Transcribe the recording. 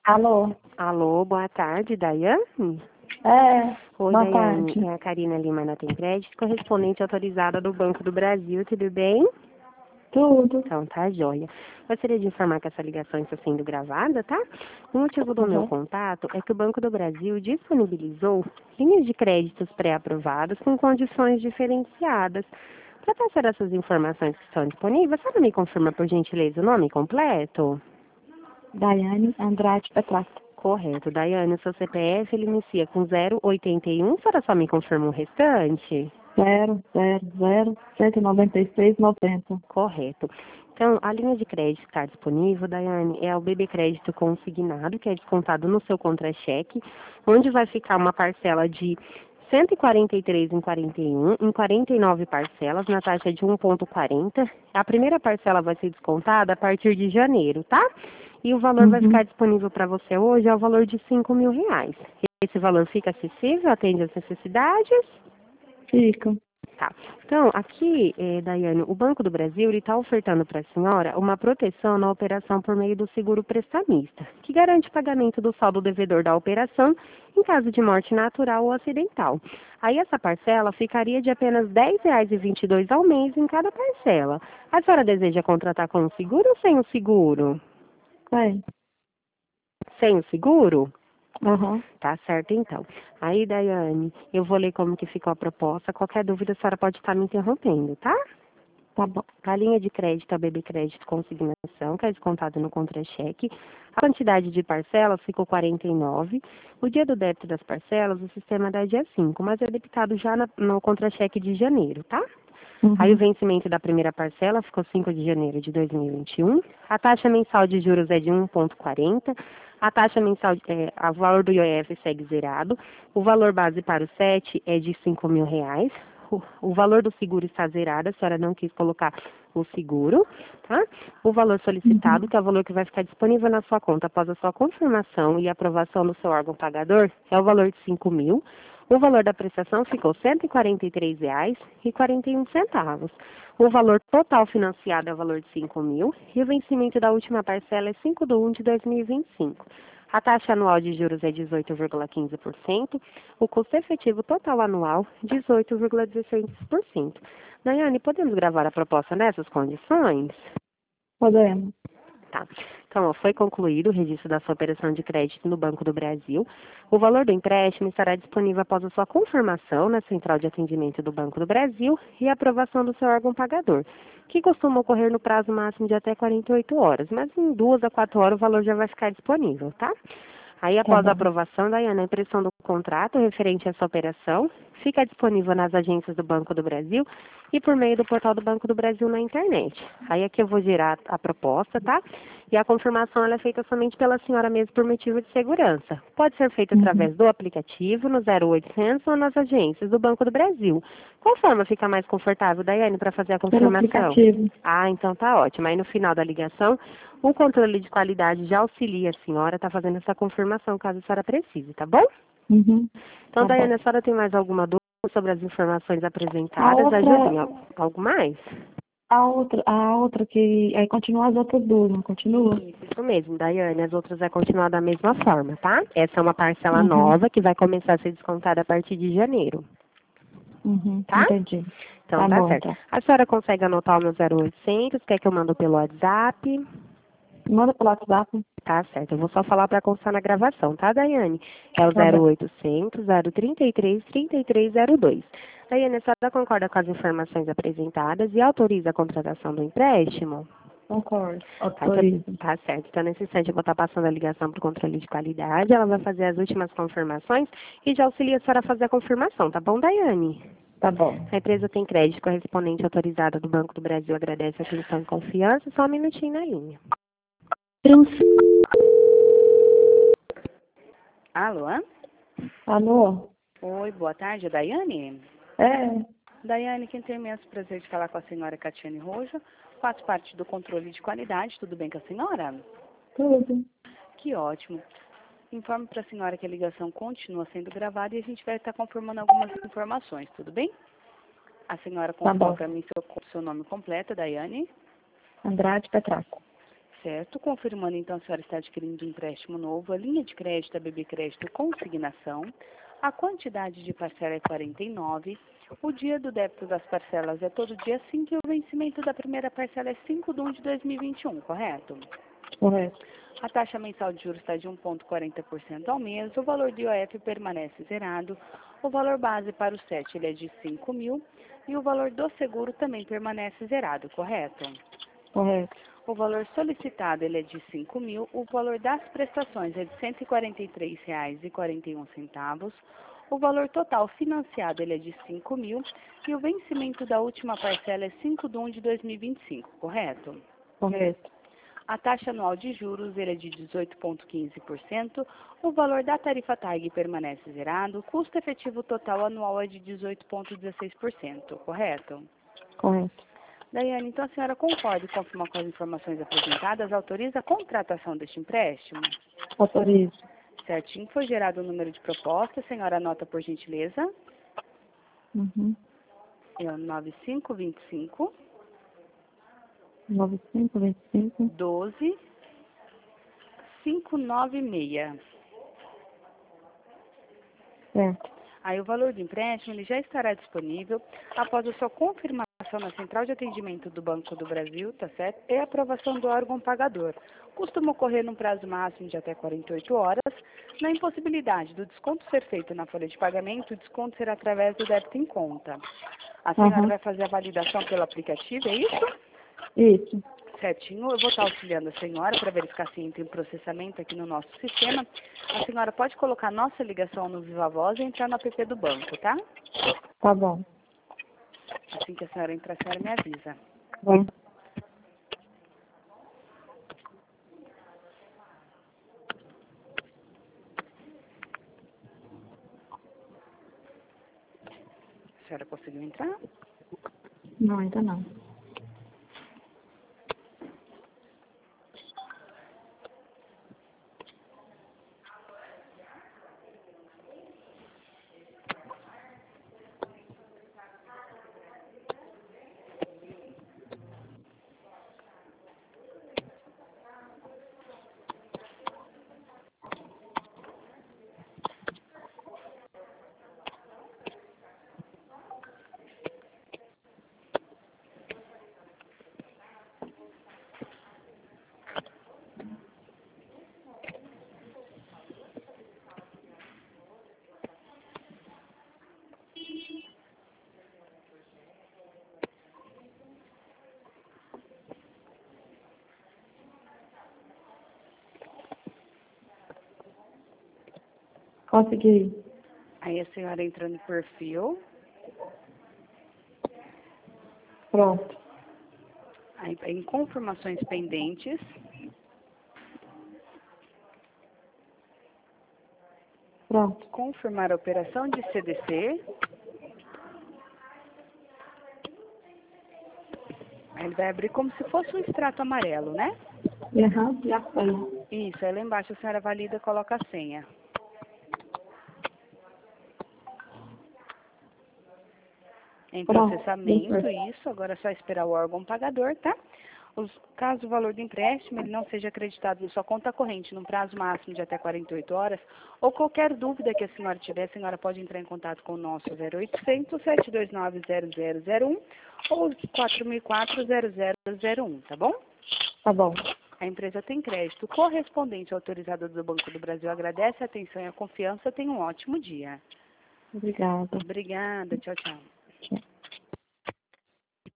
Alô? Alô, boa tarde, Daiane? Oi, Boa Daiane, tarde. é a Karina Lima na Tem Crédito, correspondente autorizada do Banco do Brasil, tudo bem? Tudo. Então, tá joia. Gostaria de informar que essa ligação está sendo gravada, tá? O motivo do meu Uhum. contato é que o Banco do Brasil disponibilizou linhas de créditos pré-aprovadas com condições diferenciadas. Para passar essas informações que estão disponíveis, você me confirma, por gentileza, o nome completo? Daiane Andrade Petrato. Correto. Daiane, o seu CPF ele inicia com 081, a senhora só me confirma o restante? 000-196,90. Correto. Então, a linha de crédito que está disponível, Daiane, é o BB Crédito consignado, que é descontado no seu contra-cheque, onde vai ficar uma parcela de 143,41 em 49 parcelas, na taxa de 1,40. A primeira parcela vai ser descontada a partir de janeiro, tá? E o valor vai ficar disponível para você hoje é o valor de R$ 5.000. Esse valor fica acessível, atende às necessidades? Fica. Tá. Então, aqui, Daiane, o Banco do Brasil está ofertando para a senhora uma proteção na operação por meio do seguro prestamista, que garante o pagamento do saldo devedor da operação em caso de morte natural ou acidental. Aí essa parcela ficaria de apenas R$ 10,22 ao mês em cada parcela. A senhora deseja contratar com o seguro ou sem o seguro? Vai. Sem o seguro? Aham. Tá certo, então. Aí, Daiane, eu vou ler como que ficou a proposta. Qualquer dúvida, a senhora pode estar me interrompendo, tá? Tá bom. A linha de crédito, a BB Crédito Consignação, que é descontado no contra-cheque. A quantidade de parcelas ficou 49. O dia do débito das parcelas, o sistema dá dia 5, mas é debitado já no contra-cheque de janeiro, tá? Aí o vencimento da primeira parcela ficou 5 de janeiro de 2021. A taxa mensal de juros é de 1,40. A taxa mensal, o valor do IOF segue zerado. O valor base para o SET é de R$ 5.000. O valor do seguro está zerado, a senhora não quis colocar o seguro, tá? O valor solicitado, que é o valor que vai ficar disponível na sua conta após a sua confirmação e aprovação do seu órgão pagador, é o valor de 5.000. O valor da prestação ficou R$ 143,41. O valor total financiado é o valor de 5.000 e o vencimento da última parcela é 5/1 de 2025. A taxa anual de juros é 18,15%, o custo efetivo total anual 18,16%. Daiane, podemos gravar a proposta nessas condições? Podemos. Tá. Então, ó, foi concluído o registro da sua operação de crédito no Banco do Brasil. O valor do empréstimo estará disponível após a sua confirmação na Central de Atendimento do Banco do Brasil e a aprovação do seu órgão pagador, que costuma ocorrer no prazo máximo de até 48 horas, mas em 2 a 4 horas o valor já vai ficar disponível, tá? Aí, Tá após a bom. aprovação, Daiane, a impressão do contrato referente a essa operação fica disponível nas agências do Banco do Brasil e por meio do portal do Banco do Brasil na internet. Aí aqui eu vou gerar a proposta, tá? E a confirmação ela é feita somente pela senhora mesmo por motivo de segurança. Pode ser feita através do aplicativo, no 0800 ou nas agências do Banco do Brasil. Qual forma fica mais confortável, Daiane, para fazer a Pelo confirmação? aplicativo. Ah, então tá ótimo. Aí no final da ligação, o controle de qualidade já auxilia a senhora, tá fazendo essa confirmação caso a senhora precise, tá bom? Uhum. Então, Tá Daiane, bom. a senhora tem mais alguma dúvida sobre as informações A apresentadas? outra, Ajudem. Algo mais? a outra que aí continua as outras duas, não continua? Isso mesmo, Daiane. As outras vai continuar da mesma forma, tá? Essa é uma parcela Uhum. nova que vai começar a ser descontada a partir de janeiro, Uhum. tá? Entendi. Então, Tá tá bom, certo. então. A senhora consegue anotar o meu 0800? Quer que eu mando pelo WhatsApp? Manda pelo WhatsApp. Tá certo, eu vou só falar para constar na gravação, tá, Daiane? É o Tá bom. 0800 033 3302. Daiane, a senhora concorda com as informações apresentadas e autoriza a contratação do empréstimo? Concordo. Tá, então, Autorizo. tá certo. Então, nesse instante, eu vou estar passando a ligação para o controle de qualidade. Ela vai fazer as últimas confirmações e já auxilia a senhora a fazer a confirmação, tá bom, Daiane? Tá bom. A empresa tem crédito correspondente autorizada do Banco do Brasil. Agradece a atenção e confiança. Só um minutinho na linha. Alô? Alô? Oi, boa tarde, é Daiane? É. Daiane, quem tem imenso prazer de falar com a senhora Catiane Rojo, faço parte do controle de qualidade, tudo bem com a senhora? Tudo. Que ótimo. Informo para a senhora que a ligação continua sendo gravada e a gente vai estar confirmando algumas informações, tudo bem? A senhora Tá confirma bom. para mim seu nome completo, Daiane? Andrade Petraco. certo. Confirmando, então, a senhora está adquirindo um empréstimo novo, a linha de crédito, a BB Crédito Consignação, a quantidade de parcela é 49, o dia do débito das parcelas é todo dia 5 e o vencimento da primeira parcela é 5/1 de 2021, correto? Correto. A taxa mensal de juros está de 1,40% ao mês, o valor de IOF permanece zerado, o valor base para o SET ele é de 5.000 e o valor do seguro também permanece zerado, correto? Correto. O valor solicitado ele é de 5.000, o valor das prestações é de R$ 143,41, o valor total financiado ele é de 5.000 e o vencimento da última parcela é 5/1 de 2025, correto? Correto. A taxa anual de juros ele é de 18,15%, o valor da tarifa TAG permanece zerado, o custo efetivo total anual é de 18,16%, correto? Correto. Daiane, então a senhora concorda e confirma com as informações apresentadas, autoriza a contratação deste empréstimo? Autorizo. Certinho, foi gerado o número de proposta, a senhora anota por gentileza, Uhum. é o 9525 9525. 12 596. Certo. Aí o valor do empréstimo ele já estará disponível após a sua confirmação na Central de Atendimento do Banco do Brasil, tá certo? E a aprovação do órgão pagador. Costuma ocorrer num prazo máximo de até 48 horas. Na impossibilidade do desconto ser feito na folha de pagamento, o desconto será através do débito em conta. A senhora Uhum. vai fazer a validação pelo aplicativo, é isso? Isso. Certinho, eu vou estar auxiliando a senhora para verificar se entra em processamento aqui no nosso sistema. A senhora pode colocar nossa ligação no Viva Voz e entrar no app do banco, tá? Tá bom. Assim que a senhora entrar, a senhora me avisa. Bom. A senhora conseguiu entrar? Não, ainda não. Consegui. Aí a senhora entra no perfil, Pronto. aí em confirmações pendentes, Pronto. confirmar a operação de CDC. Aí ele vai abrir como se fosse um extrato amarelo, né? Aham, já foi. Isso, aí lá embaixo a senhora valida e coloca a senha. Em Pronto. processamento, isso, agora é só esperar o órgão pagador, tá? Caso o valor do empréstimo ele não seja acreditado na sua conta corrente no prazo máximo de até 48 horas, ou qualquer dúvida que a senhora tiver, a senhora pode entrar em contato com o nosso 0800 729 0001 ou 4004 0001, tá bom? Tá bom. A empresa tem crédito correspondente autorizado do Banco do Brasil. Agradece a atenção e a confiança. Tenha um ótimo dia. Obrigada. Obrigada. Tchau, tchau.